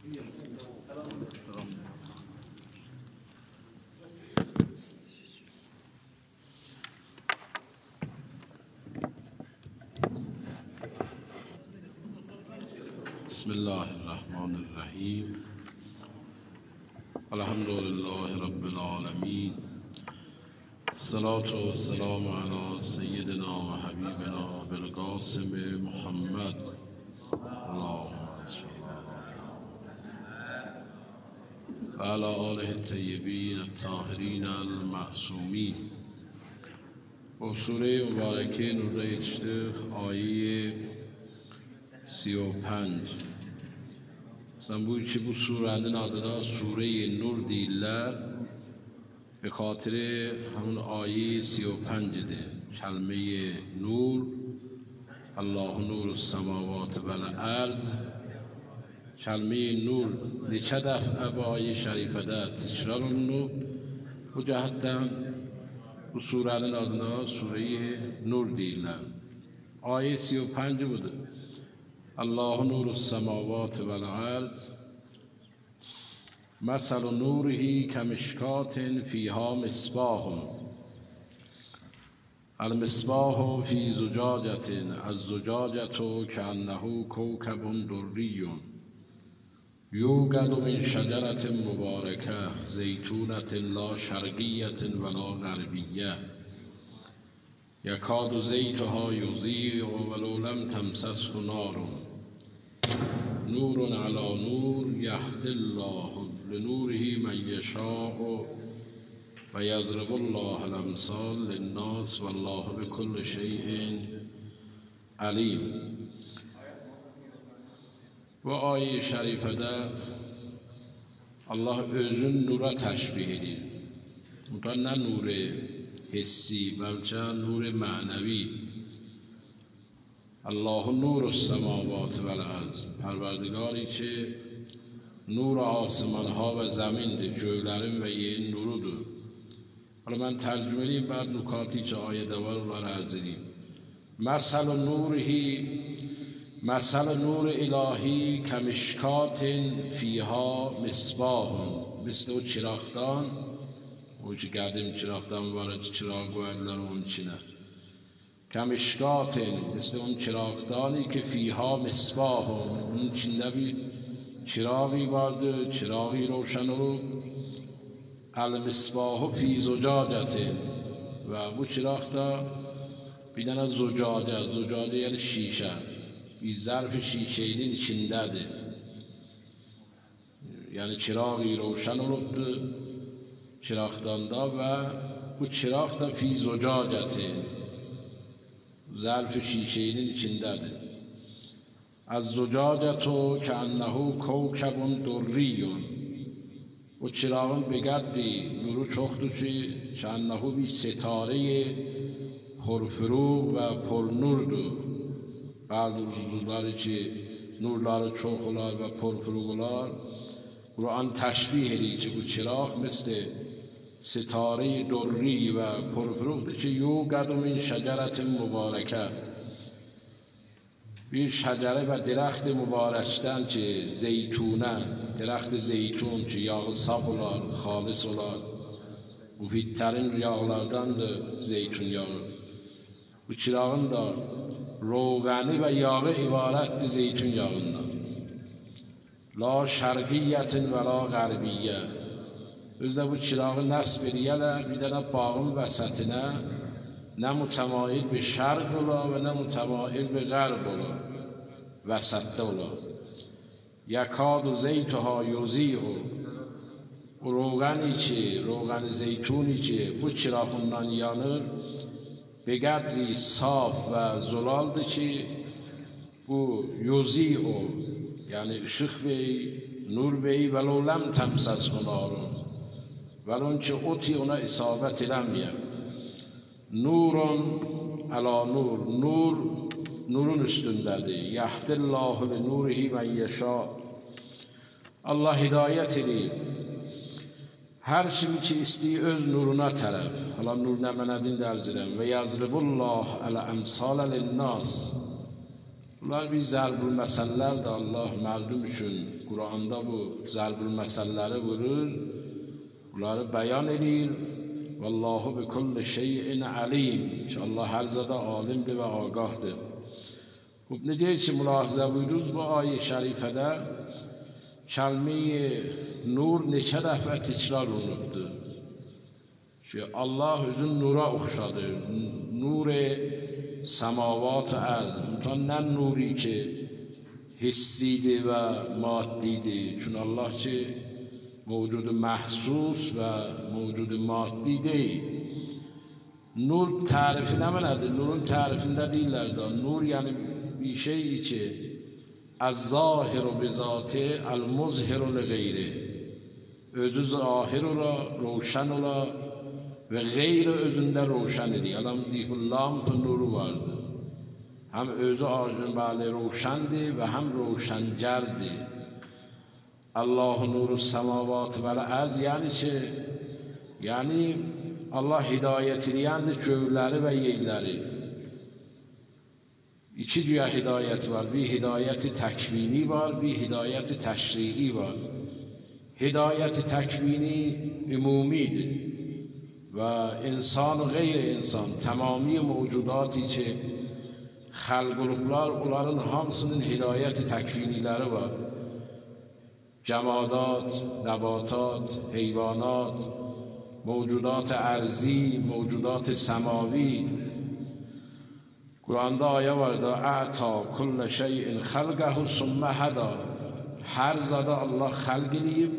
بسم الله الرحمن الرحیم. الحمد لله رب العالمین. الصلاة والسلام علی سیدنا و حبیبنا بالقاسم محمد. اللهم صل و علی آله الطیبین الطاهرین المعصومین. با سوره مبارکه نور اجتر آیه 35 Sambuci bu surenin adına Sure-i Nur değiller. Be hatire hamun ayet 35'di. Kelime-i Nur. Allahu nurus semavat vel arz. Kelime-i Nur neçə dəfə bu ayet şərifədə təkrar olunub. Bu cəhətdən bu surenin adına Sure-i Nur değiller. Ayet 35 budur. الله نور السماوات والارض مثل نوره كمشکاة فيها مصباح المصباح في زجاجة الزجاجة كأنه كوكب دري يوقد من شجرة مباركة زيتونة لا شرقية ولا غربية يكاد زيتها يضيء ولو لم تمسسه نار نور على نور يهدي الله لنوره من يشاء ويضرب الله الأمثال للناس والله بكل شيء عليم. Bu ayet-i şerifede Allah özün nura təşbih edir. Bu da nə nuru hissi, bəlkə nuru mənəvi. الله نور السماوات والارض. پروردگاری که نور آسمان ها و زمین ده، göylərin və yerin nurudur. حالا من ترجمه edeyim, بعد نکاتی که ayədə var onları arz edeyim. مثل نوره مثل نور الهی کمشکات فیها مصباح. مثل o çıraqdan, o ki qədim çıraqdan var, çıraq qoyarlar onun içinə. کمشکات مثل اون چراغدانی که فیها مصباح، اون içinde bir چراغی vardı، چراغی روشن رو. المصباح فی زجاجة و bu çıraqda bir dənə زجاجه، زجاجه yəni şişə، bir ظرف şişəyinin içindədir. Yəni çirağı روشن olubdu çıraqdan da və bu çıraq da fi زجاجة، ظرف şişeyinin içindədir. الزجاجة كأنه كوكب دري. O çırağın beqədri nuru çoxdur ki, كأنه bir ستاره پرفروغ və پرنurdur. Bəzi ulduzları ki, nurları çox olar və پرفروغ olar. Kur'an təşbih edir ki, bu çıraq مثل ستاره دری و پرفروغ که یوقد من شجرة مبارکه، bir şəcərə və درخت mübarəkdən ki, zeytunə, درخت zeytun ki, yağı saf olar, xalis olar, müfidtərin yağlardandır zeytun yağı. Bu çırağın da روغنی və yağı ibarətdir zeytun yağından. La şərqiyyətin və la qərbiyyə. Özdə bu çırağı nəsb ediyələr, bir dənə bağın vəsətinə nə mütəmayil bir şərq ola və nə mütəmayil bir qərb ola, vəsətdə ola. یکاد زیتها یضیء. O روغنی که، روغن زیتونی که bu çırağından yanır، به قدری صاف و زلالdır ki bu یضیء، yani ışıq bey، nur bey ولو لم تمسسه نار، ولون که oti ona isabət eləməyə. Nurun ala nur. Nur nurun üstündədir. Yahdillahu li nurihi men yeşâ. Allah hidayət edir hər kimi ki istəyir öz nuruna tərəf. Hala nur nə mənədin dərcirəm. Və yazribullah ələ əmsalə linnas. Bunlar bir zərbül məsələlər də Allah mərdum üçün Quranda bu zərbül məsələləri vurur, bunları bəyan edir. Vallahu bi kulli şeyin alim. Ki Allah hər zədə alimdir və agahdır. Necə ki mülahizə buyuruz bu ayə şərifədə kəlmə-i nur neçə dəfə təkrar olunubdur. Ki Allah özün nura oxşadır. Nur-i səmavat ərz. Nə nuri ki hissidir və maddidir. Çünki Allah ki mevcudu məhsus və mevcudu maddi deyil. Nur tərifi nə mənədir? Nurun tərifində deyirlər də. Nur yəni bir şeyi ki az-zahir bi zati el-muzhir li gayri. Özü zahir ola, roşan ola və qeyri özündə roşan edir. Adam deyib lamp nuru vardır. Həm özü bəli roşandır və həm roşangerdir. Allah nuru səmavat və ərz yəni ki, yəni Allah hidayət edəndir göyləri və yerləri. İki cüyə hidayət var. Bir hidayət-i təkvini var, bir hidayət-i təşrii var. Hidayət-i təkvini ümumidir və insan və qeyri-insan tamami mevcudatı ki xəlq olublar, onların hamısının hidayət-i təkviniləri var. Cəmadat, nəbatat, heyvanat, mevcudat ərzi, mevcudat səmavi. Quranda ayə var da əta kullə şeyin xəlqəhu sümmə həda. Hər zadı Allah xəlq edib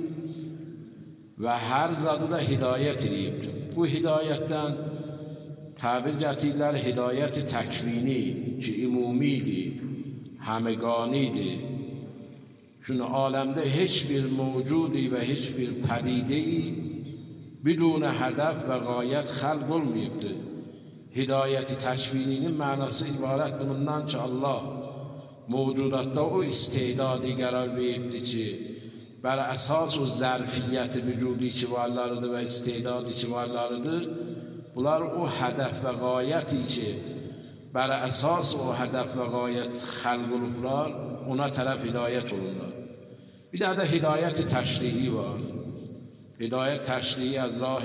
və hər zadı da hidayət edib. Bu hidayətdən təbir gətirirlər hidayət-i təkvini ki ümumidir, həməganidir. Çünki aləmdə heç bir mevcudi və heç bir pədidəyi bidun hədəf və qayət xəlq olmayıbdır. Hidayət-i təkvininin mənası ibarətdir bundan ki Allah mevcudatda o istedadı qərar veribdir ki bər əsas o zərfiyyəti vücudi ki varlarıdır və istedadı ki varlarıdır. Bunlar o hədəf və qayəti ki bər əsas o hədəf və qayət xəlq olublar, ona tərəf hidayət olunlar. Bir də hidayət-i təşrihi var. Hidayət təşrihi از راه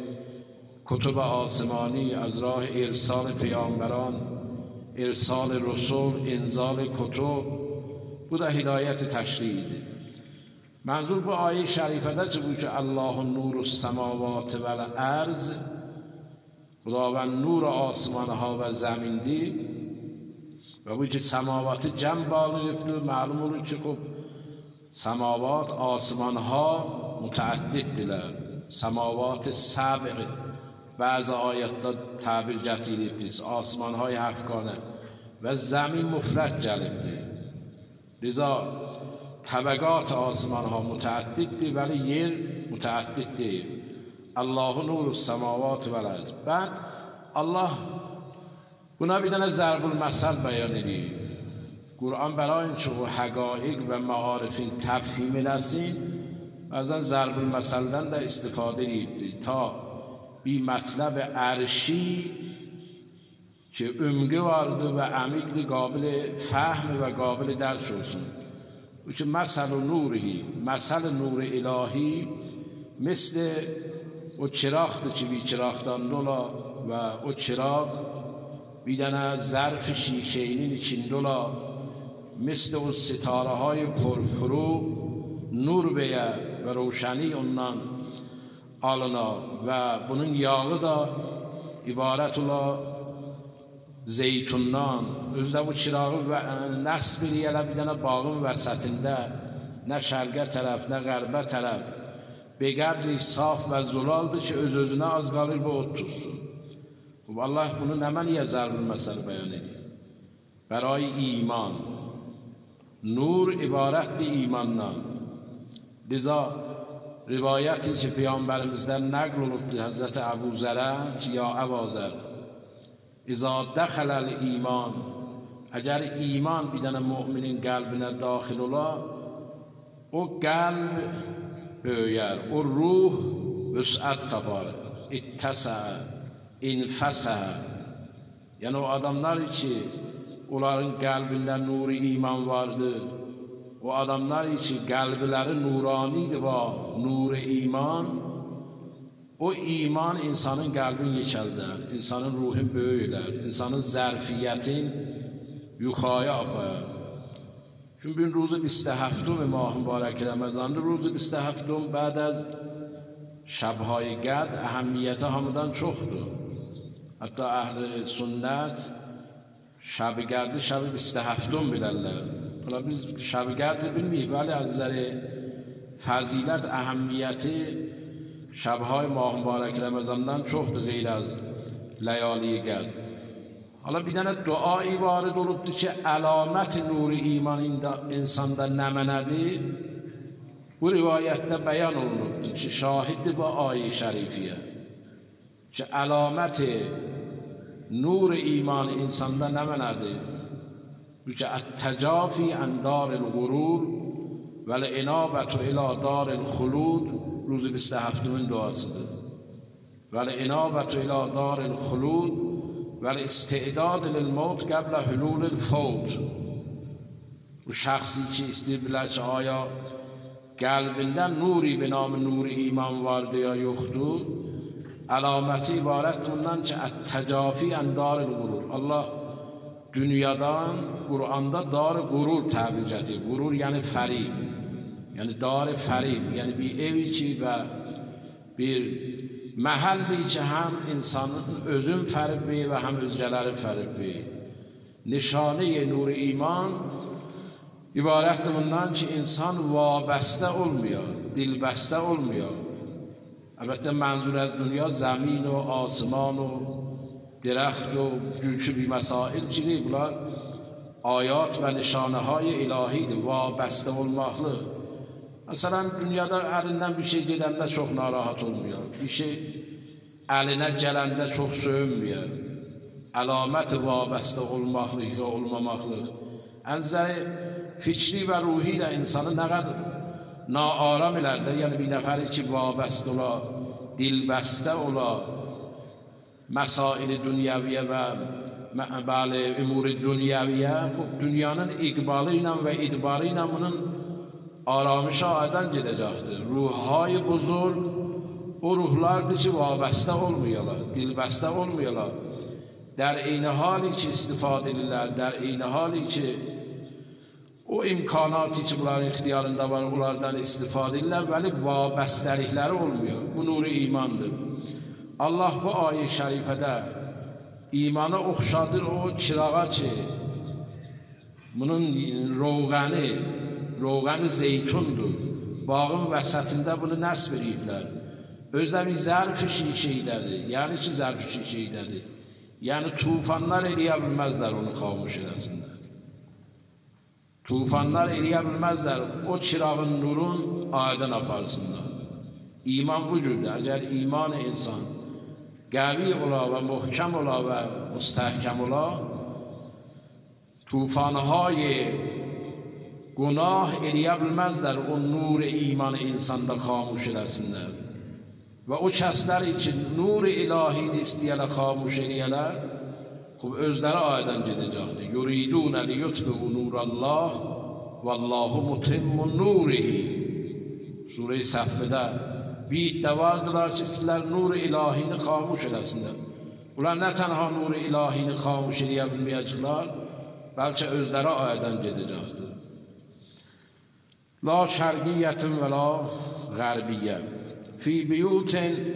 کتب آسمانی، از راه ارسال پیامبران، ارسال رسول، انزال کتب. Bu da hidayət təşrihidir. Mənzur bu ayə şərifədə ki, bu ki Allahun nuru səmavat və ərz, Xudavənd nur آسمانها və zəmindir və bu ki səmavatı cəm bağlayıbdır. Məlum olur ki خب səmavat آسمانها mütəəddiddirlər. Səmavat səbq bazı ayətdə təbir gətiribdir. Osmanهای هفتگانه və zəmin müfrəd gəlibdir. Liza təbəqat osmanها mütəəddiddir vəli yer mütəəddid deyil. Allahun nuru səmavat və ərz. Bəd Allah buna bir dənə zərbül məsəl bəyan edir. Qur'an برای اینکه o həqaiq və məarifin təfhim eləsin bəzən zərbül məsəldən də istifadə edirdi ta bir mətləb ərşi ki ümqü vardı və əmiqli qabil fəhm və qabil dərk olsun. Bu ki məsəl nurihi, məsəl nuri ilahi مثل o çıraqdır ki bir çıraqdan dola və o çıraq bir dənə zərf şişeyinin içində ola مثل o ستاره‌های پرفرو نور bəyə və روشنی ondan alına və bunun yağı da ibarət ola zeytundan. Özdə bu çırağı nəsb eləyələ bir dənə bağın vəsətində nə şərqə tərəf, nə qərbə tərəf به قدری صاف و زلالdır ki öz-özünə az qalır bu od tutsun. Allah bunu nə məniyə zərb məsəl bəyan edir? Bəray iman. Nur ibarətdir imandan. Liza rivayəti ki Peyğəmbərimizdən nəql olubdur Həzrəti Əbu Zərə ki ya Əbu Zər İza dəxələl iman əgər iman bir dənə müminin qəlbinə daxil ola o qəlb böyüyər, o ruh vüsət tapar, ittəsə, infəsə. Yəni o adamlar ki onların qəlbində nuri iman vardı. O adamlar ki qəlbləri nuraniydi va nuri iman, o iman insanın qəlbini yekəldər, insanın ruhunu böyüdər, insanın zərfiyyətin yuxarı apar. Çünkü bugün روز 27 ماه مبارک رمضان، روز 27 بعد از شبهای قدر اهمیت همدان چختو. حتی اهل سنت شب قدر شب 27 bilirler. حالا biz شب قدر bilmiyoruz ولی از نظر فضیلت اهمیتی شبهای ماه مبارک رمضاندان چخت غیر از لیالی قدر. حالا بیدن دعایی وارد olubdu ki alamet nuri iman insanda nəmənədir. Bu rivayətdə bəyan olunubdu ki şahiddir bu ayə şərifiyə. Ki alamet nuri iman insanda nəmənədir. Bu ki ət-təcafi ən daril qurur və l-inabətu ilə daril xulud روز 27 duasıdır. Və l-inabətu ilə daril xulud والاستعداد للموت قبل حلول الفوت. و شخصی که استیبله که آیا قلبinde نوری به نام نور ایمان وارده یا یختو، علامتی عبارت bundan که التجافی عن دار الغرور. Allah dünyadan Kur'an'da dar gurur tabir edir. Gurur yani ferib. Yani dar ferib. Yani bir evi ki ve bir محلی که هم انسان özün fərib verir və həm özgələri fərib verir. Nişanə nur iman ibarətdir bundan ki insan vabəstə olmuyor, dilbəstə olmuyor. Əlbəttə mənzur az dünya زمین و آسمان و درخت و جوچه بی مسائل چیزی bunlar ayat və nişanə های ilahidir, vabəstə olmaqlı. Mesela dünyada elinden bir şey gedende çok narahat olmuyor. Bir şey eline gelende çok söyünmüyor. Alameti vabeste olmaklık ya olmamaklık. Enzeri fikri ve ruhiyle insanı ne kadar naaram ileride. Yani bir neferi ki vabeste ola, dilbeste ola, mesail-i dünyeviye ve umur-i dünyeviye, dünyanın ikbalıyla ve idbarıyla bunun آرامش آدم gedəcəkdir. Ruhhay buzurg o ruhlardır ki vabəstə olmuyorlar, dilbəstə olmuyorlar. در این حالی ki istifadə edirlər, در این حالی ki o imkanatı ki bunların ixtiyarında var, onlardan istifadə edirlər, vəli vabəstəlikləri olmuyor. Bu nuri imandır. Allah bu ayə şərifədə imana oxşadır o çırağa ki bunun روغن zeytundur. Bağın vəsətində bunu nəsb ediblər. Özdə bir zərf şişeydədir. Yəni ki zərf şişeydədir. Yəni tufanlar eləyə bilməzlər onu xamuş eləsinlər. Tufanlar eləyə bilməzlər o çırağın nurun aydın aparsınlar. İman bu cürdür. Əgər iman insan qəvi ola və muhkəm ola və müstəhkəm ola, tufanهای günah eləyə bilməzlər o nur iman insanda xamuş eləsinlər. Və o kəsləri ki nur ilahini istəyələ xamuş eləyələr, özləri ayədən gedəcəkdir. Yuridun liyutfi'u nurallah vallahu mutimmun nurihi. Sure-i Səffədə bir iddia vardılar ki, istəyirlər nur ilahini xamuş eləsinlər. Ular nə tənha nur ilahini xamuş eləyə bilməyəcəklər, bəlkə özləri ayədən gedəcəkdir. لا شرقیت ولا غربیه فی بیوت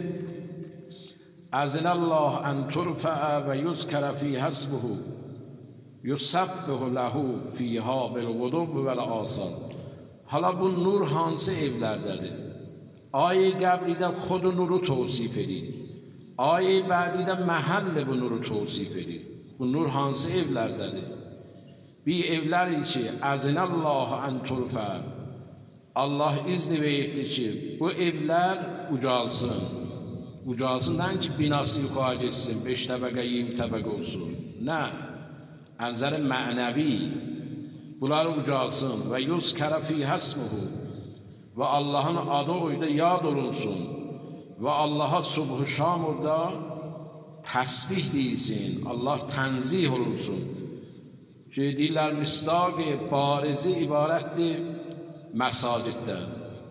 اذن الله ان ترفع و یذکر فیها اسمه یسبح له فیها بالغدو والآصال. حالا bu nur hansı evlərdədir? Ayə qəblidə xod nuru tavsif edir. Ayə bədidə məhəll bu nuru tavsif edir. Bu nur hansı evlərdədir? Bir evlər ki əzinəllah ən turfə, Allah izni veribdir ki bu evlər ucalsın. Ucalsından ki binası yuxarı geçsin, 5 təbəqə, 20 təbəqə olsun. Nə? Ənzər mənəvi. Bunlar ucalsın. Və yuzkərə fiyhə ismuhu. Və Allahın adı orada yad olunsun. Və Allaha subh-u şam orada təsbih deyilsin. Allah tənzih olunsun. ki deyirlər misdaq barizi ibarətdir məsaciddən.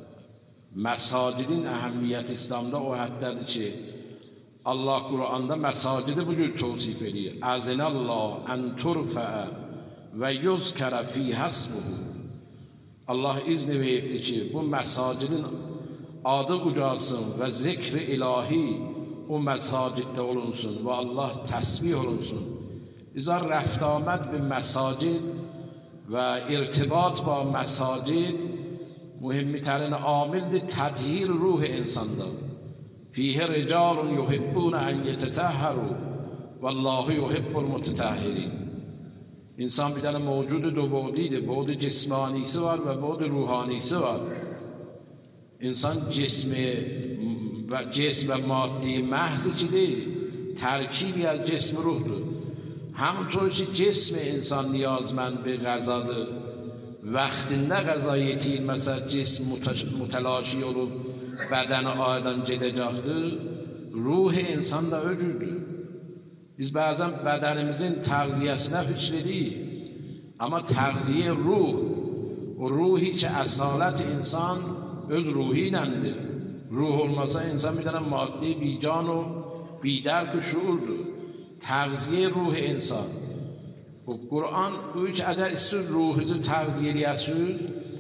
Məsacidin əhəmmiyyəti İslamda o həddədir ki, Allah Quranda məsacidi bu cür tövsif edir. Əzinəllah ən turfəə və yuzkərə fi həsbuhu. Allah izni veribdir ki, bu məsacidin adı ucalsın və zikr-i ilahi o məsaciddə olunsun və Allah təsbih olunsun. İzə rəft آمد به مساجد و ارتباط با مساجد مهمترین عامل تطهیر روح انسان داد. فیه رجال یحبون ان یتطهروا والله یحب المتطهرین. انسان bir tane موجود دو بعدیده، بعد جسمانیsi var ve بعد ruhanisi var. انسان جسم و مادی محض چی değil، ترکیبی از جسم روحdur. همونطور که جسم انسان نیازمند به غذاdır، وقتی نه غذا yetilməsə جسم متلاشی olup bədəni aydan gedəcəkdir, ruh insan da ölürdür. Biz bəzən bədənimizin təğziyəsinə fikr edirik, amma təğziyə ruh, o ruhi ki əsalət insan öz ruhi iləndir. Ruh olmasa insan bir dənə maddi, bican و بیدرک و şuurdur. Təğziyə ruh insan. Qur'an bu üç əgər istəyir ruhunuzu təğziyə eləyəsiniz,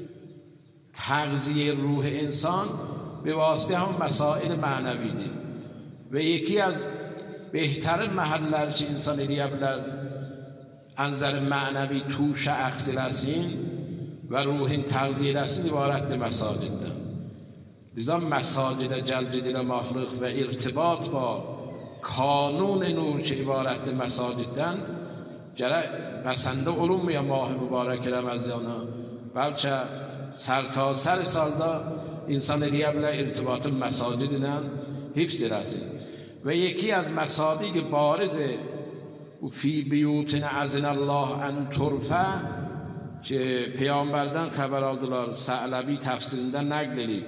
təğziyə ruh insan به واسطه هم مسائل معنویdir. و یکی از بهترین محلlər ki insan eləyə bilər ənzər mənəvi توش əxs eləsin və ruhin təğziyə eləsin ibarətdir məsaciddən. Bizə məsacidə cəlb edilməklik və irtibat با kanun nur ki ibarətdir məsaciddən gərək bəsəndə olunmuyor mah mübarək Ramazana. Bəlkə sərtasər salda insan eləyə bilər irtibatın məsacid ilə hifz eləsin. Və yeki az məsadiq bariz فی بیوتن اذن الله ان ترفع که پیامبرdən xəbər aldılar, Sə'ləbi təfsirində nəql edib.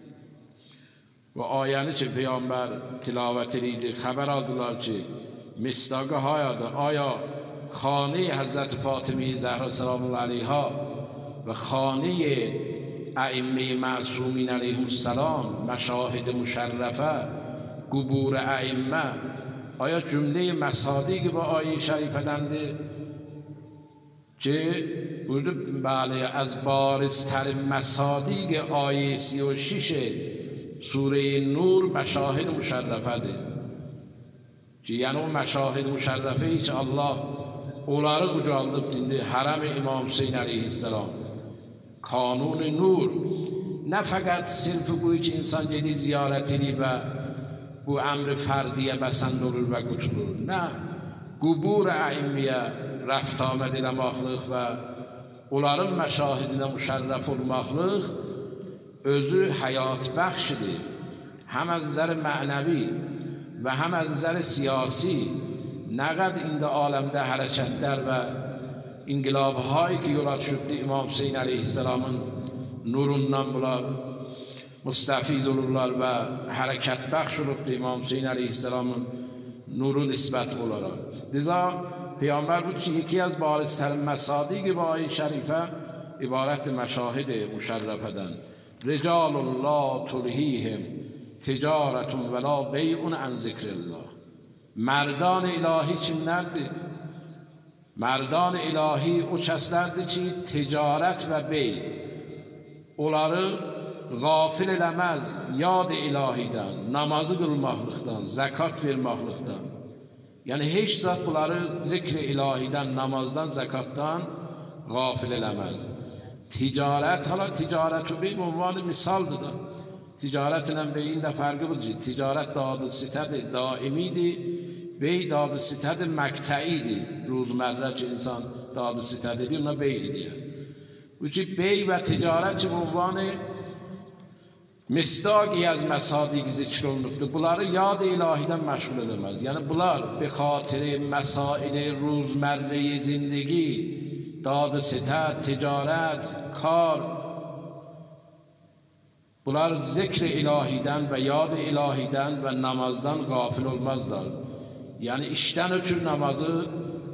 Və ayəni ki Peyğəmbər tilavət edildi, xəbər aldılar ki misdaqı hayadır. Aya xanə Həzrət Fatimə Zəhra salamun əleyha və xanə ائمه معصومین علیهم السلام، مشاهد مشرفه، قبور ائمه، آیا جمله مصادیق با آیه شریفه دنده که بله از بارزترین مصادیق آیه 36 سوره نور مشاهد مشرفه ده که یعنی اون مشاهد مشرفه ای که الله اولاره ucaldıb dindi حرم امام حسین علیه السلام. کانون نور نه فقط صرف بوی که انسان جدی زیارت edib و bu امر فردیه بسند olur و götürülür. نه، قبور ائمه رفت آمد eləməklik və onların məşahidinə müşərrəf olmaqlıq özü həyat bəxşidir. Həm az nizər mənəvi və həm az nizər siyasi. nə qədər indi aləmdə hərəkətlər və inqilabhایی که yola düşübdü İmam Hüseyin Aleyhisselamın nurundan bunlar müstəfiz olurlar və hərəkət bəxş olubdu İmam Hüseyin Aleyhisselamın nuru nisbət olaraq. Liza Peyğəmbər bu ki yeki az bariztərin məsadiq və ayə şərifə ibarətdir məşahid müşərrəfədən. Ricalun la tulhihim ticarətun və la bey'un ən zikrillah. مردان الهی kimlərdir? مردان الهی o kəslərdir ki ticarət və bey onları qafil eləməz yad ilahidən, namazı qılmaqlıqdan, zəkat verməklıqdan. Yəni heç zat bunları zikr ilahidən, namazdan, zəkatdan qafil eləməz. Ticarət, hala ticarət və bey bu ünvan misaldır da. Ticarətlə beyin də fərqi budur. Ticarət dadı sitədir, daimidir. Bey dadı sitədir, məqtəidir. Ruzmərrə ki insan dadı sitədir, ona bey edir. Bu ki bey və ticarət ki bu ünvanı misdaqi az məsadiq zikr olunubdur. Bunları yad ilahidən məşğul edəməz. Yəni bunlar به خاطر مسائل روزمره زندگی dadı sitət, ticarət, kar bunlar zikr ilahidən və yad ilahidən və namazdan qafil olmazlar. Yəni işdən ötür namazı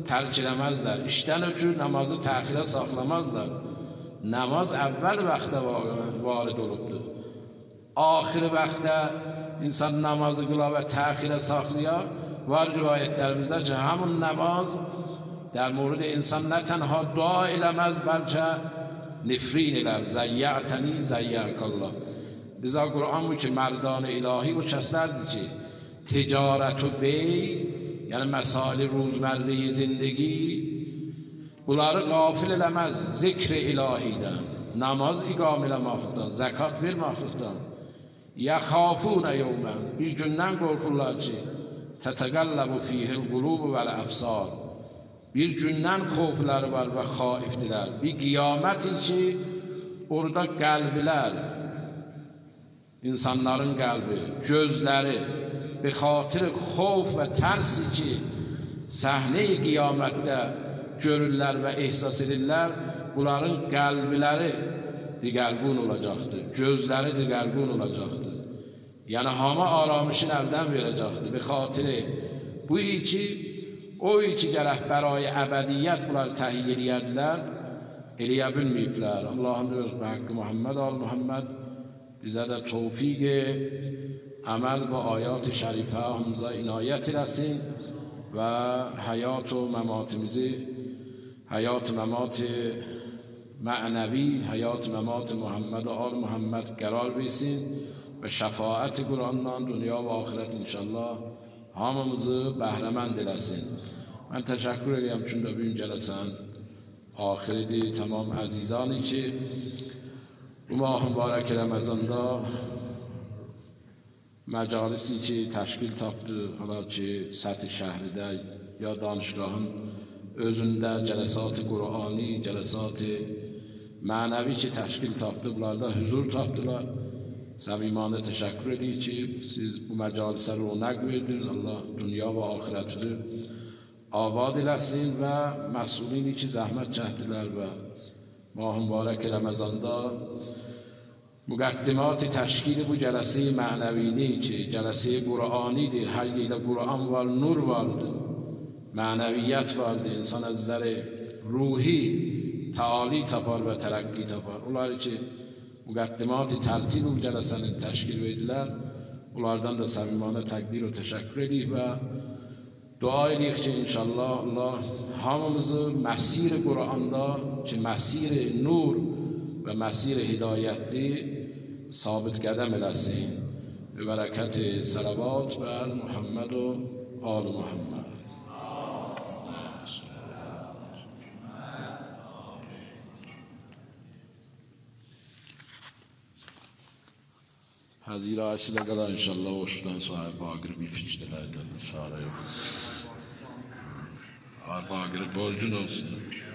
terkilemezler. İşten ötürü namazı tehire saklamazlar. Namaz evvel vaxtda varid olubdur. Ahir vaxtda insan namazı qıla və tehire saxlaya. Var rivayətlərimizdə ki, həmin namaz در مورد انسان نه تنها دعا eləməz, بلکه نفرین elər. زیعتنی زیعک الله. لذا قرآن بود که مردان الهی و کسlerdir ki ticaret و bey yani مسائل روزمره زندگی bunları qafil eləməz zikr ilahiden, namaz iqam eləməkdən, zakat verməkdən. یخافون یوما bir gündən qorxurlar ki تتقلب فیه القلوب و الابصار bir gündən xofları var və xaifdilər. Bir qiyaməti ki orada qəlblər, insanların qəlbi, gözləri به خاطر خوف və tərsi ki səhnə-i qiyamətdə görürlər və ehsas edirlər, bunların qəlbləri digərgun olacaqdır, gözləri digərgun olacaqdır. Yəni hamı aramışın əldən verəcəkdir. به خاطر bu ki o ki gərək برای əbədiyyət bunları təhiyyə eləyədilər, eləyə bilməyiblər. Allah'ım diyoruz به حق محمد آل محمد bizə də توفیق عمل با آیات شریفه همزا عنایت رسین و حیات و مماتimizi حیات ممات معنوی حیات ممات محمد و آل محمد قرار بیسین و شفاعت قرآنdan dünya و آخرت inşallah hamımızı bəhrəmənd eləsin. Mən təşəkkür edirəm çünki bu gün cələsən axiridir tamam əzizani ki bu mah mübarək Ramazanda مجالسی که تشکیل tapdı, حالا ki سطح şəhridə ya danışgahın özündə cələsat-ı Qur'ani, cələsat-ı mənəvi ki təşkil tapdı, bunlarda huzur tapdılar. Səmimanə təşəkkür edir ki siz bu məcalisə ronaq verdiniz. Allah dünya və axirəti abad eləsin və məsulini ki zəhmət çəkdilər və mah mübarək Ramazanda مقدمات تشکیل bu جلسه معنوی که جلسه قرآنی هر یه قرآن و نور وارد معنویت وارد انسان از نظر روحی تعالی tapar و ترقی tapar. Onlar ki مقدمات ترتیب bu جلسه تشکیل verdiler. Onlardan da səmimانه təqdir və təşəkkür edik və dua edirik ki inşallah Allah hamımızı məsir Qur'anda ki məsir nur və məsir hidayətdir sabit qədəm eləsin. Ve bərəkət salavat bər Muhammed و آل Muhammed. Hazir asilə qədər inşallah hoşdan sahib Baqir bir fikirlərdən çare yok. Baqir borcun olsun.